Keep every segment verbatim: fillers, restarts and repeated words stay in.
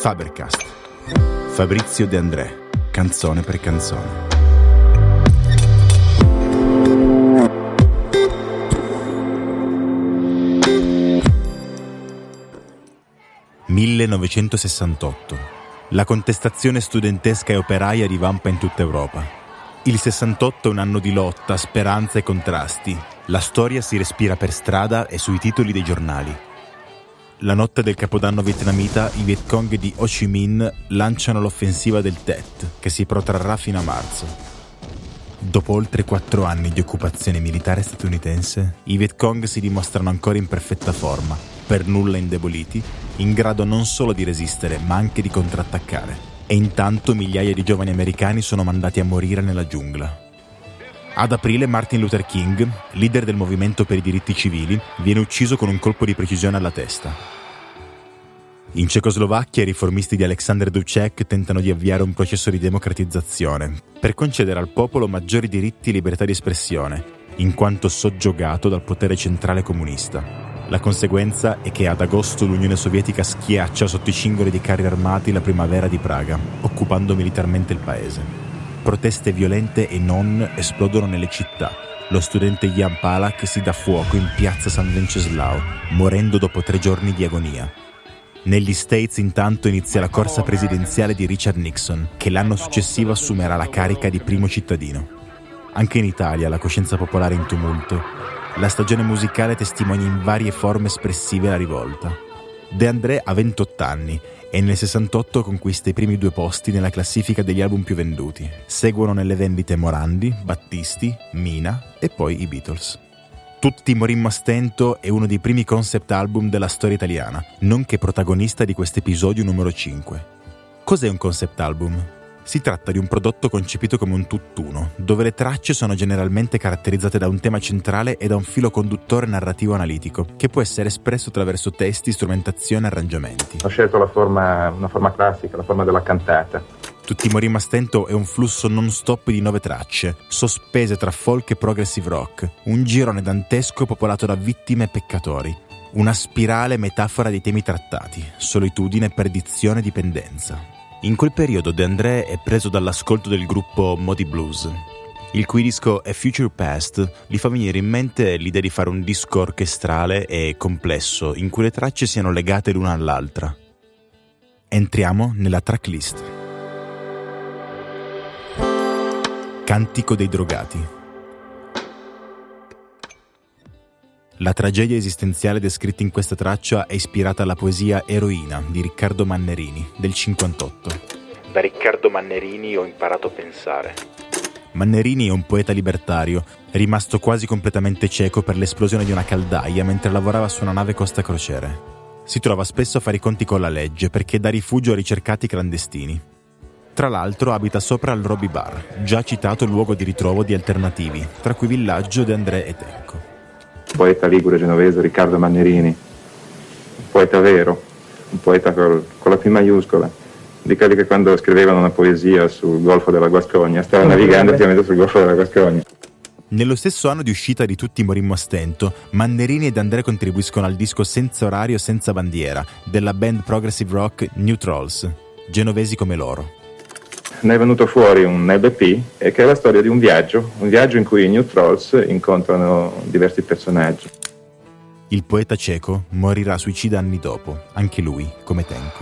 Fabercast. Fabrizio De André, canzone per canzone. millenovecentosessantotto. La contestazione studentesca e operaia divampa in tutta Europa. Il sessantotto è un anno di lotta, speranza e contrasti. La storia si respira per strada e sui titoli dei giornali. La notte del Capodanno vietnamita, i Viet Cong di Ho Chi Minh lanciano l'offensiva del Tet, che si protrarrà fino a marzo. Dopo oltre quattro anni di occupazione militare statunitense, i Viet Cong si dimostrano ancora in perfetta forma, per nulla indeboliti, in grado non solo di resistere, ma anche di contrattaccare. E intanto migliaia di giovani americani sono mandati a morire nella giungla. Ad aprile Martin Luther King, leader del movimento per i diritti civili, viene ucciso con un colpo di precisione alla testa. In Cecoslovacchia i riformisti di Alexander Dubček tentano di avviare un processo di democratizzazione per concedere al popolo maggiori diritti e libertà di espressione, in quanto soggiogato dal potere centrale comunista. La conseguenza è che ad agosto l'Unione Sovietica schiaccia sotto i cingoli di carri armati la primavera di Praga, occupando militarmente il paese. Proteste violente e non esplodono nelle città. Lo studente Jan Palach si dà fuoco in piazza San Venceslao, morendo dopo tre giorni di agonia. Negli States intanto inizia la corsa presidenziale di Richard Nixon, che l'anno successivo assumerà la carica di primo cittadino. Anche in Italia la coscienza popolare è in tumulto. La stagione musicale testimonia in varie forme espressive la rivolta. De André ha ventotto anni e nel sessantotto conquista i primi due posti nella classifica degli album più venduti. Seguono nelle vendite Morandi, Battisti, Mina e poi i Beatles. Tutti morimmo a stento è uno dei primi concept album della storia italiana, nonché protagonista di questo episodio numero cinque. Cos'è un concept album? Si tratta di un prodotto concepito come un tutt'uno, dove le tracce sono generalmente caratterizzate da un tema centrale e da un filo conduttore narrativo analitico, che può essere espresso attraverso testi, strumentazione e arrangiamenti. Ho scelto la forma, una forma classica, la forma della cantata. Tutti morimmo a stento è un flusso non stop di nove tracce, sospese tra folk e progressive rock, un girone dantesco popolato da vittime e peccatori, una spirale metafora dei temi trattati, solitudine, perdizione e dipendenza. In quel periodo De André è preso dall'ascolto del gruppo Moody Blues, il cui disco A Future Past gli fa venire in mente l'idea di fare un disco orchestrale e complesso in cui le tracce siano legate l'una all'altra. Entriamo nella tracklist. Cantico dei drogati. La tragedia esistenziale descritta in questa traccia è ispirata alla poesia Eroina di Riccardo Mannerini del cinquantotto. Da Riccardo Mannerini ho imparato a pensare. Mannerini è un poeta libertario, rimasto quasi completamente cieco per l'esplosione di una caldaia mentre lavorava su una nave costa crociere. Si trova spesso a fare i conti con la legge perché dà rifugio a ricercati clandestini. Tra l'altro abita sopra al Roby Bar, già citato luogo di ritrovo di alternativi, tra cui Villaggio, De André e Tenco. Poeta ligure genovese Riccardo Mannerini, un poeta vero, un poeta col, con la P maiuscola, di quelli che quando scrivevano una poesia sul Golfo della Guascogna stavano navigando effettivamente sul Golfo della Guascogna. Nello stesso anno di uscita di Tutti morimmo a stento, Mannerini e De André contribuiscono al disco Senza orario senza bandiera della band progressive rock New Trolls, genovesi come loro. Ne è venuto fuori un L P e che è la storia di un viaggio, un viaggio in cui i New Trolls incontrano diversi personaggi. Il poeta cieco morirà suicida anni dopo, anche lui, come Tenco.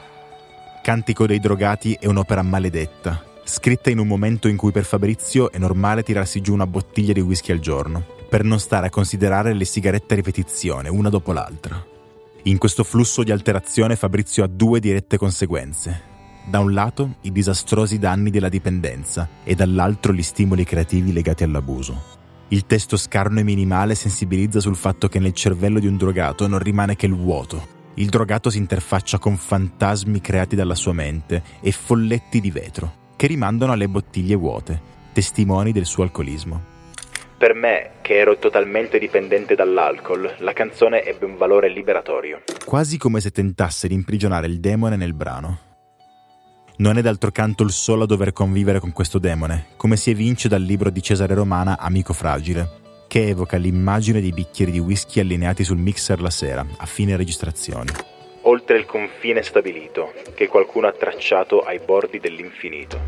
Cantico dei drogati è un'opera maledetta, scritta in un momento in cui per Fabrizio è normale tirarsi giù una bottiglia di whisky al giorno, per non stare a considerare le sigarette a ripetizione, una dopo l'altra. In questo flusso di alterazione Fabrizio ha due dirette conseguenze. Da un lato i disastrosi danni della dipendenza e dall'altro gli stimoli creativi legati all'abuso. Il testo scarno e minimale sensibilizza sul fatto che nel cervello di un drogato non rimane che il vuoto. Il drogato si interfaccia con fantasmi creati dalla sua mente e folletti di vetro che rimandano alle bottiglie vuote, testimoni del suo alcolismo. Per me, che ero totalmente dipendente dall'alcol, la canzone ebbe un valore liberatorio. Quasi come se tentasse di imprigionare il demone nel brano. Non è d'altro canto il solo a dover convivere con questo demone, come si evince dal libro di Cesare Romana Amico fragile, che evoca l'immagine di bicchieri di whisky allineati sul mixer la sera, a fine registrazioni. Ho oltre il confine stabilito che qualcuno ha tracciato ai bordi dell'infinito.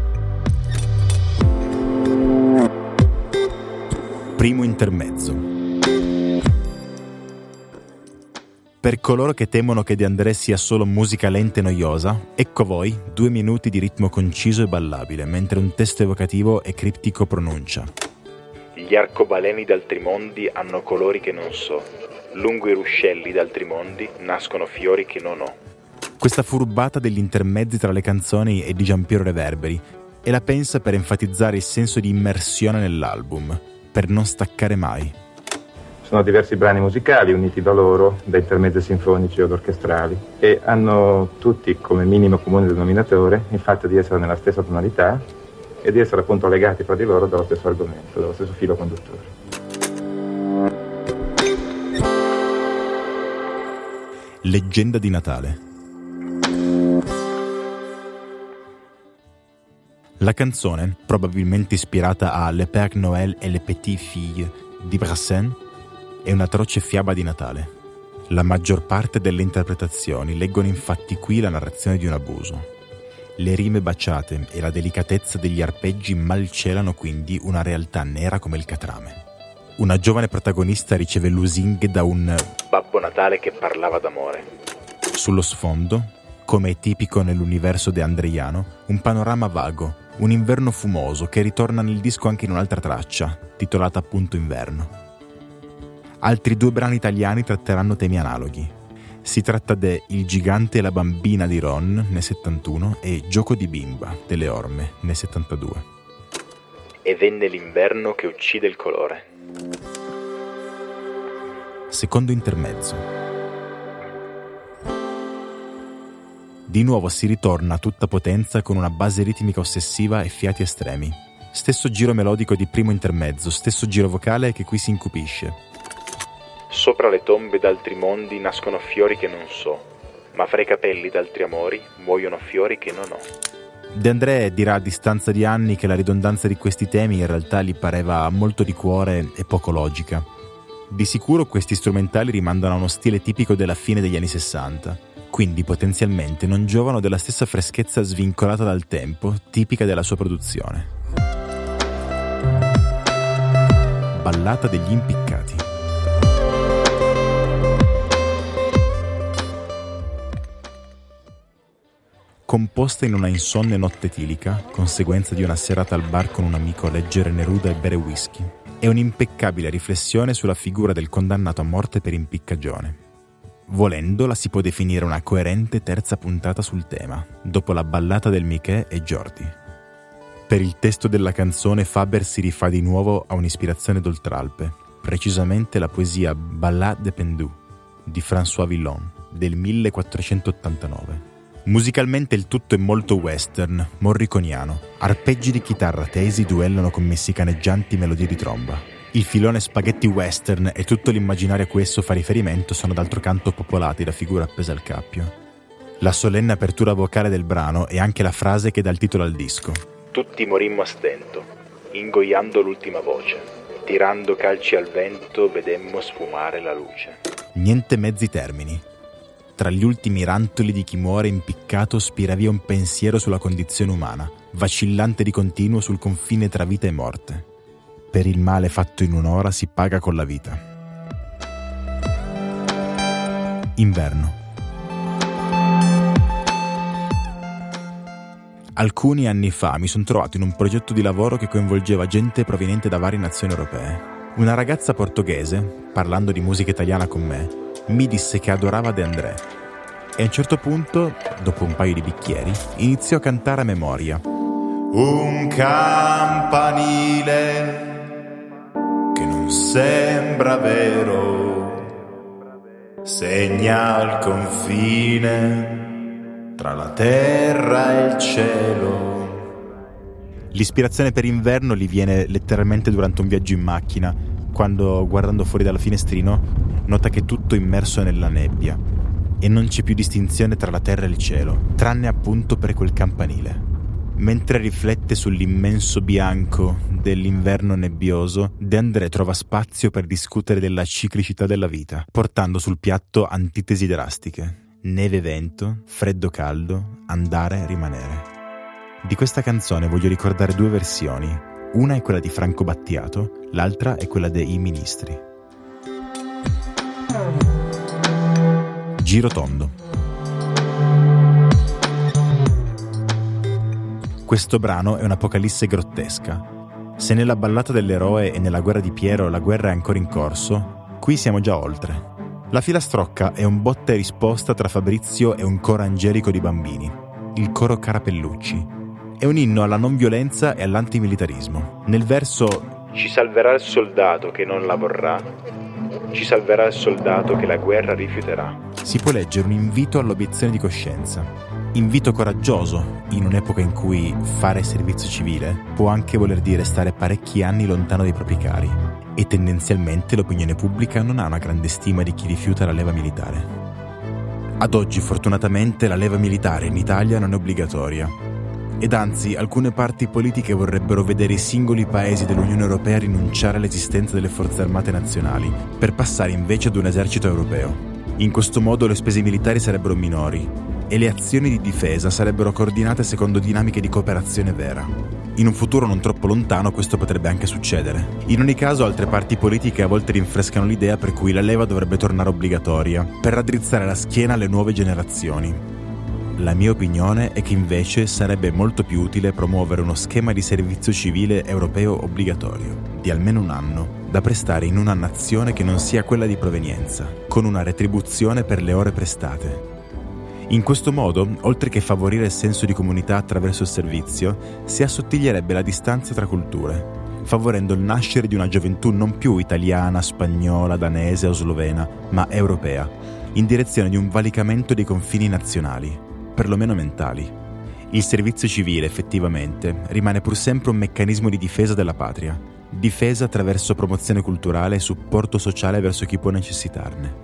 Primo intermezzo. Per coloro che temono che De André sia solo musica lenta e noiosa, ecco voi due minuti di ritmo conciso e ballabile, mentre un testo evocativo e criptico pronuncia. Gli arcobaleni d'altri mondi hanno colori che non so. Lungo i ruscelli d'altri mondi nascono fiori che non ho. Questa furbata degli intermezzi tra le canzoni è di Giampiero Reverberi e la pensa per enfatizzare il senso di immersione nell'album, per non staccare mai. Sono diversi brani musicali uniti da loro, da intermezzi sinfonici o orchestrali, e hanno tutti come minimo comune denominatore il fatto di essere nella stessa tonalità e di essere appunto legati fra di loro dallo stesso argomento, dallo stesso filo conduttore. Leggenda di Natale. La canzone, probabilmente ispirata a Le Père Noël et les Petites Filles di Brassens, è un'atroce fiaba di Natale. La maggior parte delle interpretazioni leggono infatti qui la narrazione di un abuso. Le rime baciate e la delicatezza degli arpeggi malcelano quindi una realtà nera come il catrame. Una giovane protagonista riceve lusinghe da un Babbo Natale che parlava d'amore. Sullo sfondo, come è tipico nell'universo deandreiano, un panorama vago, un inverno fumoso che ritorna nel disco anche in un'altra traccia, titolata appunto Inverno. Altri due brani italiani tratteranno temi analoghi. Si tratta de Il gigante e la bambina di Ron, nel settantuno, e Gioco di bimba, delle Orme, nel settantadue. E venne l'inverno che uccide il colore. Secondo intermezzo. Di nuovo si ritorna a tutta potenza con una base ritmica ossessiva e fiati estremi. Stesso giro melodico di primo intermezzo, stesso giro vocale che qui si incupisce. Sopra le tombe d'altri mondi nascono fiori che non so, ma fra i capelli d'altri amori muoiono fiori che non ho. De André dirà a distanza di anni che la ridondanza di questi temi in realtà gli pareva molto di cuore e poco logica. Di sicuro questi strumentali rimandano a uno stile tipico della fine degli anni sessanta, quindi potenzialmente non giovano della stessa freschezza svincolata dal tempo, tipica della sua produzione. Ballata degli impiccati. Composta in una insonne notte etilica, conseguenza di una serata al bar con un amico a leggere Neruda e bere whisky, è un'impeccabile riflessione sulla figura del condannato a morte per impiccagione. Volendo, la si può definire una coerente terza puntata sul tema, dopo la ballata del Michè e Jordi. Per il testo della canzone Faber si rifà di nuovo a un'ispirazione d'Oltralpe, precisamente la poesia Ballade de Pendu di François Villon del millequattrocentottantanove. Musicalmente il tutto è molto western, morriconiano. Arpeggi di chitarra tesi duellano con messicaneggianti melodie di tromba. Il filone spaghetti western e tutto l'immaginario a cui esso fa riferimento sono d'altro canto popolati da figure appese al cappio. La solenne apertura vocale del brano è anche la frase che dà il titolo al disco. Tutti morimmo a stento, ingoiando l'ultima voce. Tirando calci al vento vedemmo sfumare la luce. Niente mezzi termini. Tra gli ultimi rantoli di chi muore impiccato spira via un pensiero sulla condizione umana, vacillante di continuo sul confine tra vita e morte. Per il male fatto in un'ora si paga con la vita. Inverno. Alcuni anni fa mi sono trovato in un progetto di lavoro che coinvolgeva gente proveniente da varie nazioni europee. Una ragazza portoghese, parlando di musica italiana con me, mi disse che adorava De André e a un certo punto, dopo un paio di bicchieri, iniziò a cantare a memoria. Un campanile che non sembra vero segna il confine tra la terra e il cielo. L'ispirazione per Inverno gli viene letteralmente durante un viaggio in macchina, quando, guardando fuori dalla finestrino, nota che tutto è immerso nella nebbia e non c'è più distinzione tra la terra e il cielo, tranne appunto per quel campanile. Mentre riflette sull'immenso bianco dell'inverno nebbioso, De André trova spazio per discutere della ciclicità della vita, portando sul piatto antitesi drastiche. neve vento, freddo caldo, andare rimanere. Di questa canzone voglio ricordare due versioni. Una è quella di Franco Battiato, l'altra è quella dei Ministri. Giro tondo. Questo brano è un'apocalisse grottesca. Se nella ballata dell'eroe e nella guerra di Piero la guerra è ancora in corso, qui siamo già oltre. La filastrocca è un botta e risposta tra Fabrizio e un coro angelico di bambini, il coro Carapellucci. È un inno alla non violenza e all'antimilitarismo. Nel verso ci salverà il soldato che non la vorrà, ci salverà il soldato che la guerra rifiuterà. Si può leggere un invito all'obiezione di coscienza. Invito coraggioso, in un'epoca in cui fare servizio civile può anche voler dire stare parecchi anni lontano dai propri cari, e tendenzialmente l'opinione pubblica non ha una grande stima di chi rifiuta la leva militare. Ad oggi, fortunatamente, la leva militare in Italia non è obbligatoria, ed anzi alcune parti politiche vorrebbero vedere i singoli paesi dell'Unione Europea rinunciare all'esistenza delle forze armate nazionali per passare invece ad un esercito europeo. In questo modo le spese militari sarebbero minori e le azioni di difesa sarebbero coordinate secondo dinamiche di cooperazione vera. In un futuro non troppo lontano questo potrebbe anche succedere. In ogni caso altre parti politiche a volte rinfrescano l'idea per cui la leva dovrebbe tornare obbligatoria, per raddrizzare la schiena alle nuove generazioni. La mia opinione è che invece sarebbe molto più utile promuovere uno schema di servizio civile europeo obbligatorio, di almeno un anno, da prestare in una nazione che non sia quella di provenienza, con una retribuzione per le ore prestate. In questo modo, oltre che favorire il senso di comunità attraverso il servizio, si assottiglierebbe la distanza tra culture, favorendo il nascere di una gioventù non più italiana, spagnola, danese o slovena, ma europea, in direzione di un valicamento dei confini nazionali, perlomeno mentali. Il servizio civile, effettivamente, rimane pur sempre un meccanismo di difesa della patria, difesa attraverso promozione culturale e supporto sociale verso chi può necessitarne.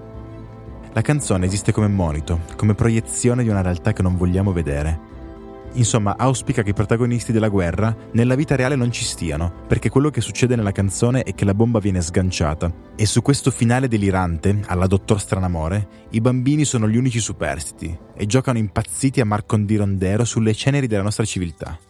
La canzone esiste come monito, come proiezione di una realtà che non vogliamo vedere. Insomma, auspica che i protagonisti della guerra nella vita reale non ci stiano, perché quello che succede nella canzone è che la bomba viene sganciata, e su questo finale delirante, alla Dottor Stranamore, i bambini sono gli unici superstiti e giocano impazziti a Marcondiro sulle ceneri della nostra civiltà.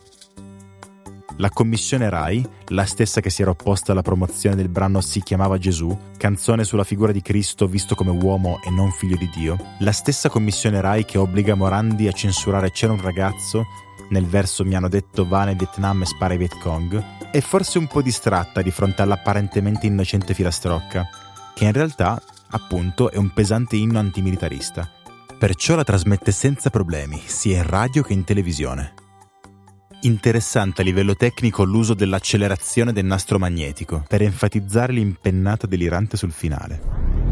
La commissione Rai, la stessa che si era opposta alla promozione del brano Si chiamava Gesù, canzone sulla figura di Cristo visto come uomo e non figlio di Dio, la stessa commissione Rai che obbliga Morandi a censurare C'era un ragazzo, nel verso mi hanno detto va nel Vietnam e spara ai Viet Cong, è forse un po' distratta di fronte all'apparentemente innocente filastrocca, che in realtà, appunto, è un pesante inno antimilitarista. Perciò la trasmette senza problemi, sia in radio che in televisione. Interessante a livello tecnico l'uso dell'accelerazione del nastro magnetico per enfatizzare l'impennata delirante sul finale.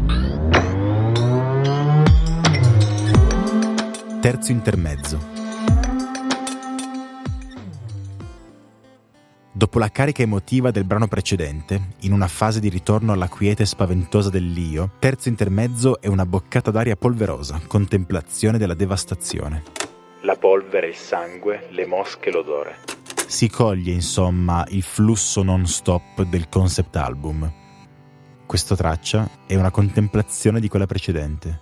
Terzo intermezzo. Dopo la carica emotiva del brano precedente, in una fase di ritorno alla quiete spaventosa dell'io, terzo intermezzo è una boccata d'aria polverosa, contemplazione della devastazione. La polvere, il sangue, le mosche, l'odore. Si coglie, insomma, il flusso non-stop del concept album. Questa traccia è una contemplazione di quella precedente.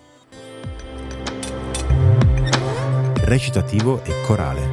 Recitativo e corale.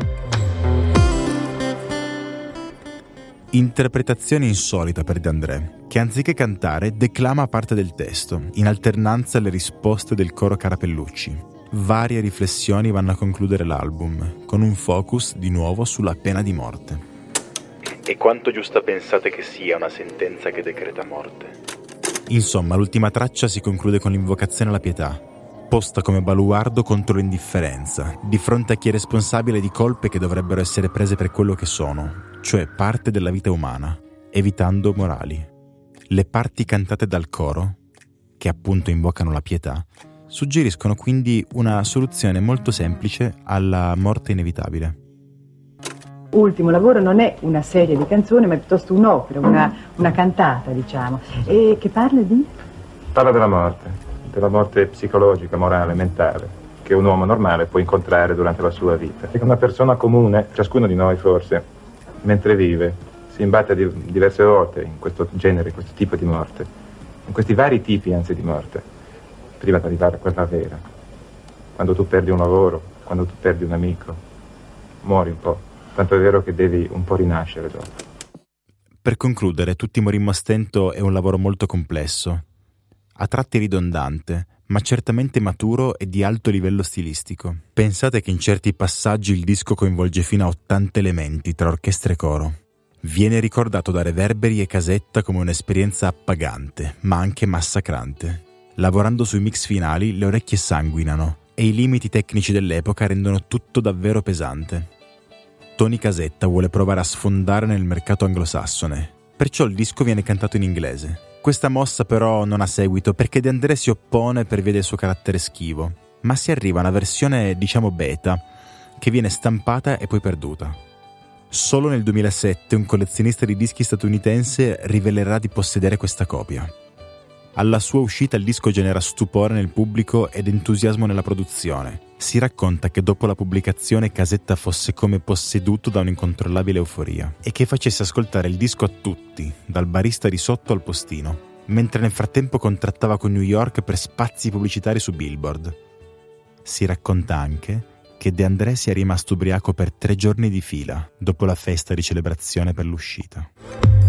Interpretazione insolita per De André, che anziché cantare declama parte del testo, in alternanza alle risposte del coro Carapellucci. Varie riflessioni vanno a concludere l'album, con un focus di nuovo sulla pena di morte. E quanto giusta pensate che sia una sentenza che decreta morte? Insomma, l'ultima traccia si conclude con l'invocazione alla pietà, posta come baluardo contro l'indifferenza, di fronte a chi è responsabile di colpe che dovrebbero essere prese per quello che sono, cioè parte della vita umana, evitando morali. Le parti cantate dal coro, che appunto invocano la pietà, suggeriscono quindi una soluzione molto semplice alla morte inevitabile. Ultimo lavoro non è una serie di canzoni, ma è piuttosto un'opera, una, una cantata, diciamo. E che parla di? Parla della morte, della morte psicologica, morale, mentale, che un uomo normale può incontrare durante la sua vita. E una persona comune, ciascuno di noi forse, mentre vive, si imbatte di, diverse volte in questo genere, in questo tipo di morte, in questi vari tipi anzi di morte, prima di arrivare a quella vera. quando tu perdi un lavoro, quando tu perdi un amico, muori un po'. Tanto è vero che devi un po' rinascere dopo. Per concludere, Tutti morimmo a stento è un lavoro molto complesso, a tratti ridondante, ma certamente maturo e di alto livello stilistico. Pensate che in certi passaggi il disco coinvolge fino a ottanta elementi tra orchestra e coro. Viene ricordato da reverberi e casetta come un'esperienza appagante, ma anche massacrante. Lavorando sui mix finali, le orecchie sanguinano e i limiti tecnici dell'epoca rendono tutto davvero pesante. Tony Casetta vuole provare a sfondare nel mercato anglosassone, perciò il disco viene cantato in inglese. Questa mossa però non ha seguito perché De André si oppone per via del suo carattere schivo, ma si arriva a una versione, diciamo beta, che viene stampata e poi perduta. Solo nel duemilasette un collezionista di dischi statunitense rivelerà di possedere questa copia. Alla sua uscita il disco genera stupore nel pubblico ed entusiasmo nella produzione. Si racconta che dopo la pubblicazione Casetta fosse come posseduto da un'incontrollabile euforia e che facesse ascoltare il disco a tutti, dal barista di sotto al postino, mentre nel frattempo contrattava con New York per spazi pubblicitari su Billboard. Si racconta anche che De André sia rimasto ubriaco per tre giorni di fila dopo la festa di celebrazione per l'uscita.